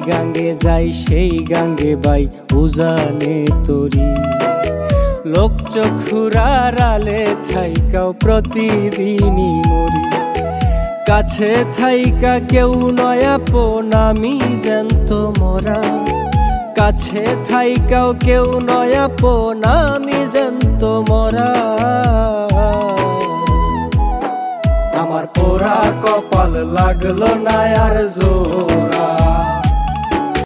গাঙ্গে যাই সেই গাঙ্গে বাই উজানে তরি। লোক চক্ষুরার আলে থাইকাও প্রতিদিনই মরি। কাছে থাইকা কেউ নয় আপন আমি জ্যান্ত মরা। কাছে থাইকাও কেউ নয় আপন আমি জ্যান্ত মরা। আমার পোড়া কপাল লাগলো না আর জোর।